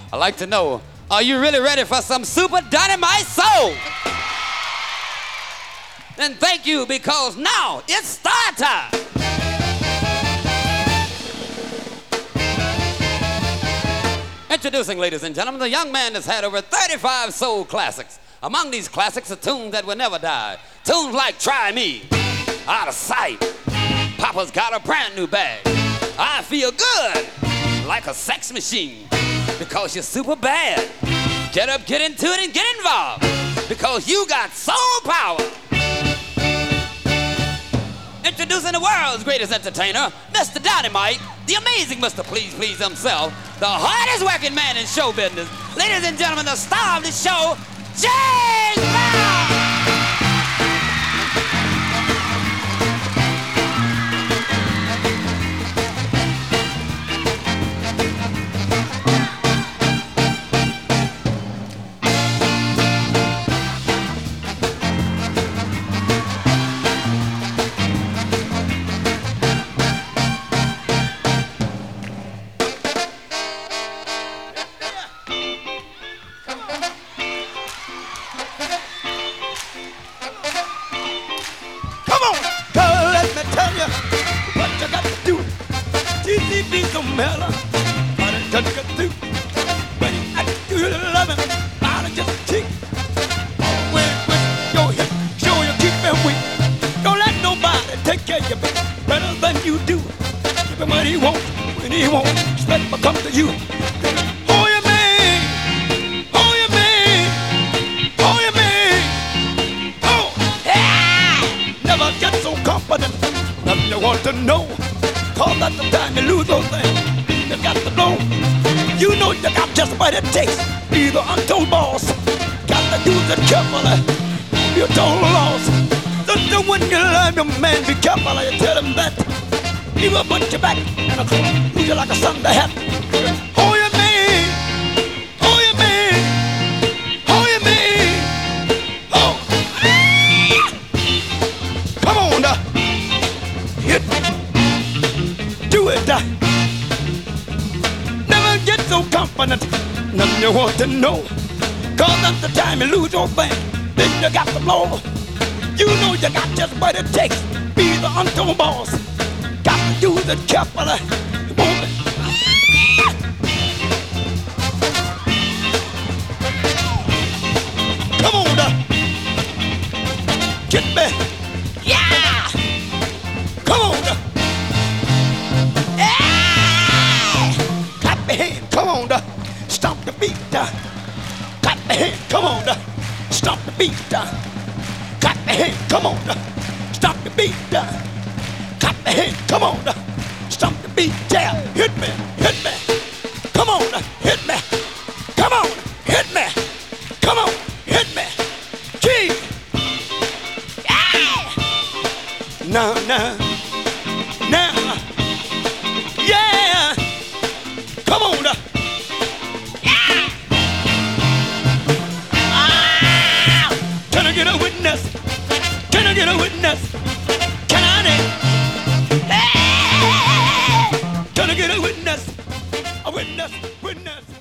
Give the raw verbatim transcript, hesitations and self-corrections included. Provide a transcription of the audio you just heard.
I'd like to know, are you really ready for some super dynamite soul? Then thank you, because now it's start time. Introducing, ladies and gentlemen, the young man that's had over thirty-five soul classics. Among these classics are tunes that will never die. Tunes like Try Me, Out of Sight, Papa's Got a Brand New Bag, I Feel Good, Like a Sex Machine, Because You're Super Bad. Get up, get into it, and get involved, because you got soul power. Introducing the world's greatest entertainer, Mister Dynamite, the amazing Mister Please Please himself, the hardest working man in show business. Ladies and gentlemen, the star of the show, James Brown! Mellow, but it doesn't get through. When I do love it, I'll just kick. Always with your hip, show you keep it weak. Don't let nobody take care of you better than you do. Give him what he wants, when he wants, expect him to come to you. Oh, you mean, oh, you mean, oh, you mean, oh, yeah. Never get so confident, nothing you want to know. Cause at the time you lose those things, you got to know. You know you got just what it takes. Be the untold boss. Got to use it carefully. You're total loss. So when you love your man, be careful. You tell him that he will put you back in a corner, lose you like a Sunday hat. Oh, you mean? Oh, you mean? Oh, you mean? Oh, come on now. Hit me. Do it. Uh, never get so confident, nothing you want to know. Cause at the time you lose your thing, then you got to blow. You know you got just what it takes. Be the untold boss. Got to use it carefully. Come on, uh, get me. Yeah. Come on. Uh, Come on, da. Stomp the beat, da. Clap the hand, come on, da. Stomp the beat, da. Clap the hand, come on, da. Stomp the beat, da. Clap the hand, come on, da. Stomp the beat, yeah. Hit me, hit me. Come on, da. Hit me. Come on, hit me. Come on, hit me. Gee. Yeah. No, no. Now. Yeah. Come on, da. Yeah. Ah. Can I get a witness? Can I get a witness? Can I? Hey. Can I get a witness? A witness, witness.